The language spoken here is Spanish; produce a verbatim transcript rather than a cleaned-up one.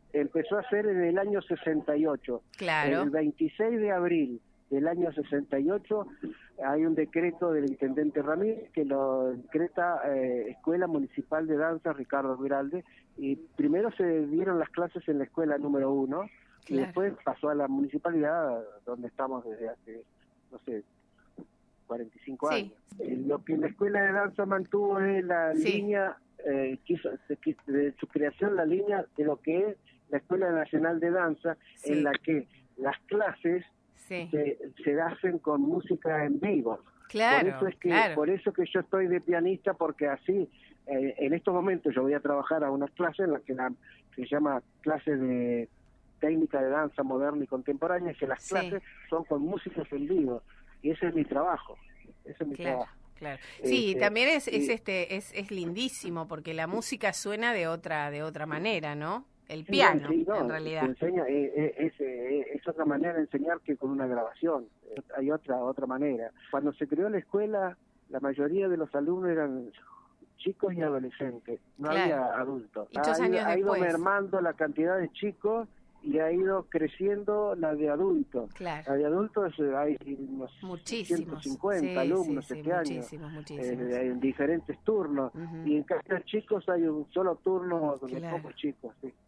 empezó a ser en el año sesenta y ocho. Claro. El veintiséis de abril del año sesenta y ocho hay un decreto del intendente Ramírez que lo decreta eh, Escuela Municipal de Danza Ricardo Giralde, y primero se dieron las clases en la escuela número uno, y Claro. después pasó a la municipalidad donde estamos desde hace, no sé, cuarenta y cinco Sí. años. Eh, lo que la escuela de danza mantuvo es la Sí. línea, eh, quiso, de, de su creación, la línea de lo que es la Escuela Nacional de Danza, Sí. en la que las clases Sí. se, se hacen con música en vivo. Claro, por eso es que claro. por eso que yo estoy de pianista, porque así eh, en estos momentos yo voy a trabajar a unas clases en las que, la, que se llama clases de técnica de danza moderna y contemporánea, que las Sí. clases son con músicos en vivo, y ese es mi trabajo, ese es mi Claro. trabajo. Claro. Sí, Este, también es, es y, este es, es lindísimo porque la música suena de otra de otra manera, ¿no? El sí, bueno, piano, sí, no, en se realidad. enseña, eh, eh, es, eh, es otra manera de enseñar que con una grabación, eh, hay otra otra manera. Cuando se creó la escuela, la mayoría de los alumnos eran chicos y adolescentes, no Claro. había adultos. Muchos Ha ido, años ha ido después. mermando la cantidad de chicos y ha ido creciendo la de adultos. Claro. La de adultos eh, hay unos ciento Muchísimos. cincuenta Sí, sí, alumnos sí, este año, muchísimos, muchísimos. eh, en diferentes turnos, Ujú. y en casa de chicos hay un solo turno de Claro. pocos chicos, sí.